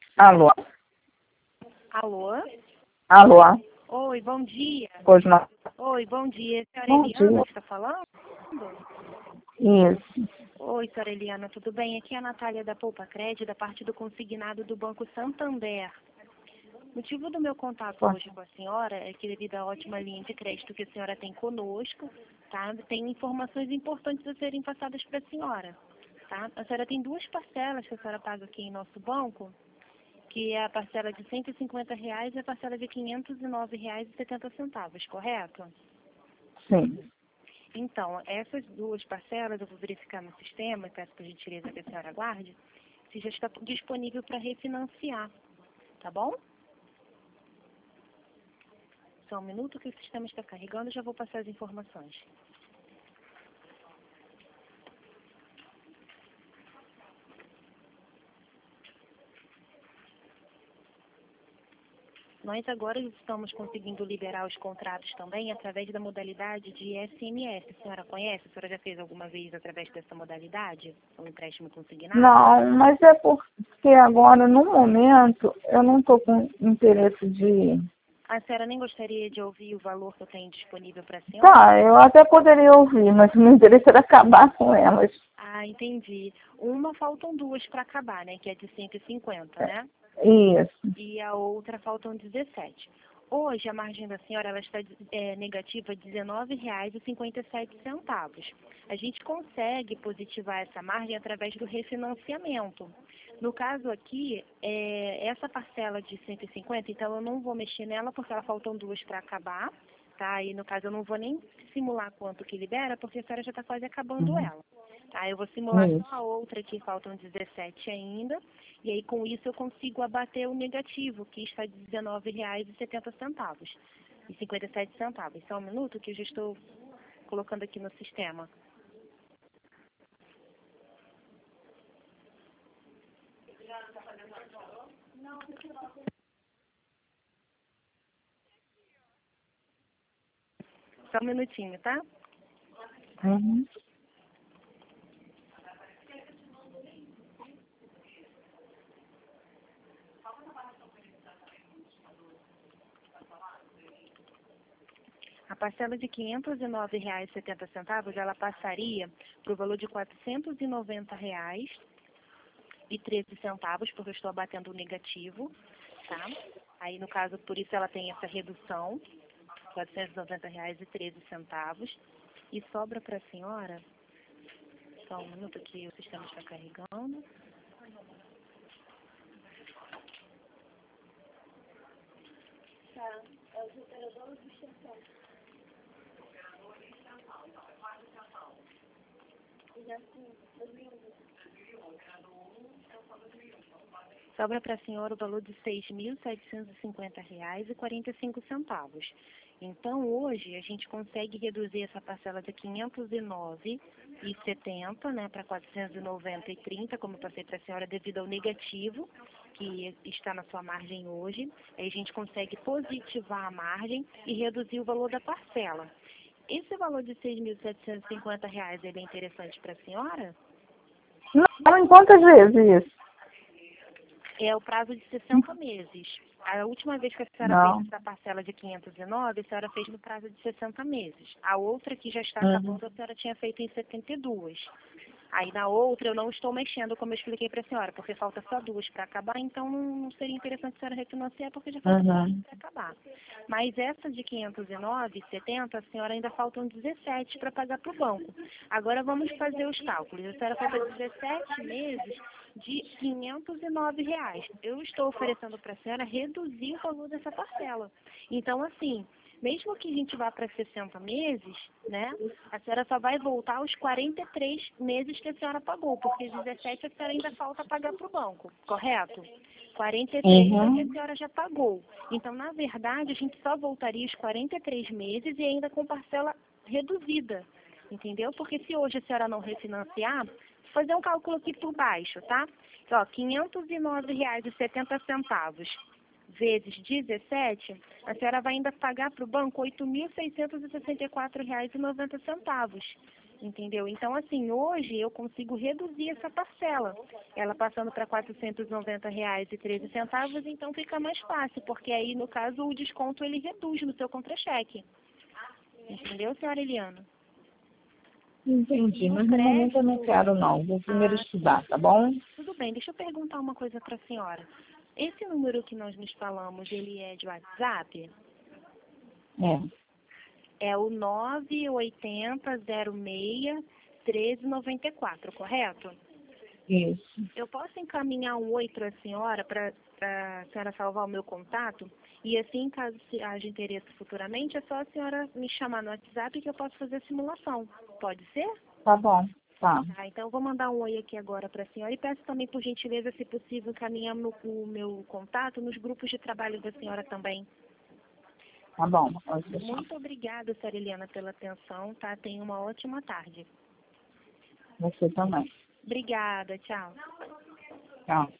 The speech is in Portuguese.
Alô? Alô? Alô? Oi, bom dia. Pois não. Oi, bom dia. Senhora Bom Eliana dia. que está falando? Isso. Oi, senhora Eliana, tudo bem? Aqui é a Natália da Poupa Crédito, da parte do consignado do Banco Santander. O motivo do meu contato hoje com a senhora é que, devido à ótima linha de crédito que a senhora tem conosco, tá? Tem informações importantes a serem passadas para a senhora, tá? A senhora tem duas parcelas que a senhora paga aqui em nosso banco, que é a parcela de R$ 150 e a parcela de R$ 509,70, correto? Sim. Então, essas duas parcelas eu vou verificar no sistema, e peço por gentileza que a senhora aguarde, se já está disponível para refinanciar, tá bom? Só um minuto que o sistema está carregando e já vou passar as informações. Nós agora estamos conseguindo liberar os contratos também através da modalidade de SMS. A senhora conhece? A senhora já fez alguma vez através dessa modalidade? Um empréstimo consignado? Não, mas é porque agora, no momento, eu não estou com interesse de... A senhora nem gostaria de ouvir o valor que eu tenho disponível para a senhora? Tá, eu até poderia ouvir, mas o meu interesse era acabar com elas. Ah, entendi. Uma faltam duas para acabar, né? Que é de 150, né? Isso. E a outra faltam 17. Hoje a margem da senhora ela está negativa de R$ 19,57. A gente consegue positivar essa margem através do refinanciamento. No caso aqui, essa parcela de 150, então eu não vou mexer nela porque ela faltam duas para acabar, tá? E no caso eu não vou nem simular quanto que libera porque a senhora já está quase acabando ela. Tá, eu vou simular só a outra que faltam 17 ainda, e aí com isso eu consigo abater o negativo, que está de R$ 19,70 e 57 centavos. Só um minuto que eu já estou colocando aqui no sistema. Só um minutinho, tá? Uhum. A parcela de R$ 509,70, ela passaria para o valor de R$ 490,13, porque eu estou abatendo o negativo, tá? Aí, no caso, por isso ela tem essa redução, R$ 490,13. E sobra para a senhora, só um minuto que o sistema está carregando. Tá, é os operadores de extensão. Sobra para a senhora o valor de R$ 6.750,45. Então, hoje, a gente consegue reduzir essa parcela de R$ 509,70, né, para R$ 490,30, como eu passei para a senhora, devido ao negativo que está na sua margem hoje. Aí a gente consegue positivar a margem e reduzir o valor da parcela. Esse valor de R$ 6.750, ele é interessante para a senhora? Não, em quantas vezes isso? É o prazo de 60 meses. A última vez que a senhora fez essa parcela de 509, a senhora fez no prazo de 60 meses. A outra que já está acabando, a senhora tinha feito em 72. Aí na outra eu não estou mexendo, como eu expliquei para a senhora, porque falta só duas para acabar, então não seria interessante a senhora refinanciar, porque já falta duas para acabar. Mas essa de 509,70, a senhora ainda faltam 17 para pagar para o banco. Agora vamos fazer os cálculos. A senhora falta 17 meses de R$ 509. Eu estou oferecendo para a senhora reduzir o valor dessa parcela. Então, assim, mesmo que a gente vá para 60 meses, né, a senhora só vai voltar aos 43 meses que a senhora pagou, porque 17 a senhora ainda falta pagar para o banco, correto? 43 é que a senhora já pagou. Então, na verdade, a gente só voltaria aos 43 meses e ainda com parcela reduzida, entendeu? Porque se hoje a senhora não refinanciar, vou fazer um cálculo aqui por baixo, tá? Ó, R$ 509,70 vezes 17, a senhora vai ainda pagar para o banco R$ 8.664,90. Entendeu? Então, assim, hoje eu consigo reduzir essa parcela. Ela passando para R$ 490,13, então fica mais fácil, porque aí, no caso, o desconto ele reduz no seu contra-cheque. Entendeu, senhora Eliana? Entendi, mas no momento eu não quero não. Vou primeiro estudar, tá bom? Tudo bem, deixa eu perguntar uma coisa para a senhora. Esse número que nós nos falamos, ele é de WhatsApp? É. É o 980061394, correto? Isso. Eu posso encaminhar um oi para a senhora, para a senhora salvar o meu contato? E assim, caso haja interesse futuramente, é só a senhora me chamar no WhatsApp que eu posso fazer a simulação. Pode ser? Tá bom, tá. Tá, então eu vou mandar um oi aqui agora para a senhora e peço também, por gentileza, se possível, encaminhar o meu contato nos grupos de trabalho da senhora também. Tá bom, pode deixar. Muito obrigada, senhora Eliana, pela atenção, tá? Tenha uma ótima tarde. Você também. Obrigada, tchau. Tchau.